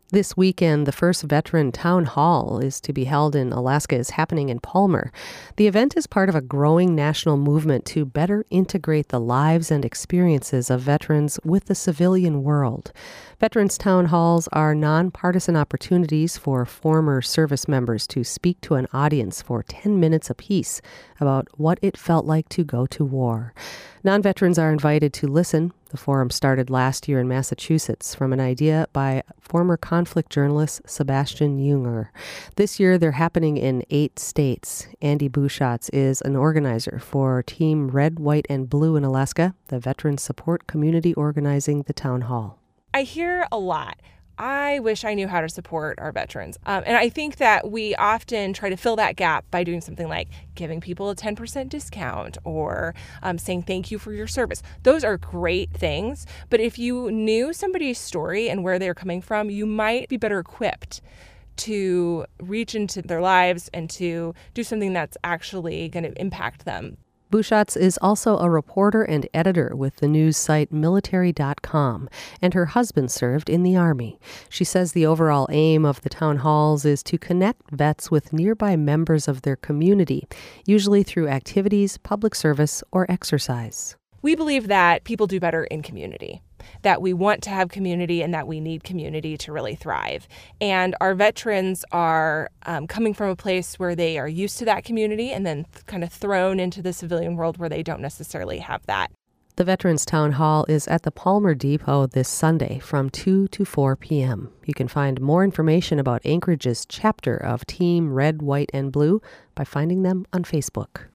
This weekend, the first Veteran Town Hall is to be held in Alaska is happening in Palmer. The event is part of a growing national movement to better integrate the lives and experiences of veterans with the civilian world. Veterans Town Halls are nonpartisan opportunities for former service members to speak to an audience for 10 minutes apiece about what it felt like to go to war. Non-veterans are invited to listen. The forum started last year in Massachusetts from an idea by former conflict journalist Sebastian Junger. This year, they're happening in 8 states. Andy Buschatz is an organizer for Team Red, White, and Blue in Alaska, the veteran support community organizing the town hall. I hear a lot. I wish I knew how to support our veterans. And I think that we often try to fill that gap by doing something like giving people a 10% discount or saying thank you for your service. Those are great things. But if you knew somebody's story and where they're coming from, you might be better equipped to reach into their lives and to do something that's actually going to impact them. Buschatz is also a reporter and editor with the news site military.com, and her husband served in the Army. She says the overall aim of the town halls is to connect vets with nearby members of their community, usually through activities, public service, or exercise. We believe that people do better in community, that we want to have community and that we need community to really thrive. And our veterans are coming from a place where they are used to that community and then kind of thrown into the civilian world where they don't necessarily have that. The Veterans Town Hall is at the Palmer Depot this Sunday from 2 to 4 p.m. You can find more information about Anchorage's chapter of Team Red, White, and Blue by finding them on Facebook.